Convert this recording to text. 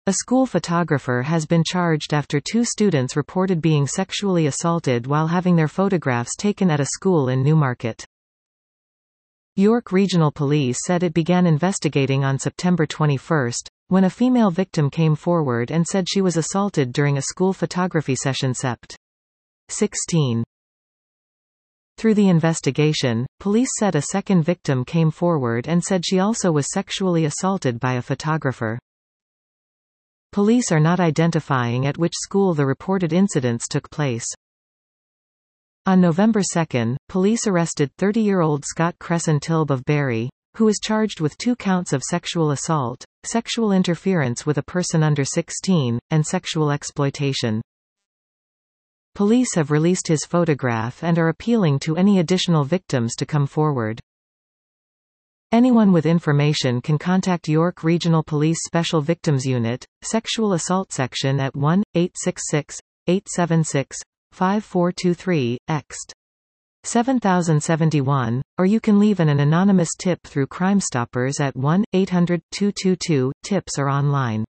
A school photographer has been charged after two students reported being sexually assaulted while having their photographs taken at a school in Newmarket. York Regional Police said it began investigating on September 21, when a female victim came forward and said she was assaulted during a school photography session Sept. 16. Through the investigation, police said a second victim came forward and said she also was sexually assaulted by a photographer. Police are not identifying at which school the reported incidents took place. On November 2, police arrested 30-year-old Scott Cresson-Tilb of Barry, who is charged with 2 counts of sexual assault, sexual interference with a person under 16, and sexual exploitation. Police have released his photograph and are appealing to any additional victims to come forward. Anyone with information can contact York Regional Police Special Victims Unit, Sexual Assault Section at 1-866-876-5423, ext. 7071, or you can leave an anonymous tip through Crime Stoppers at 1-800-222-TIPS or online.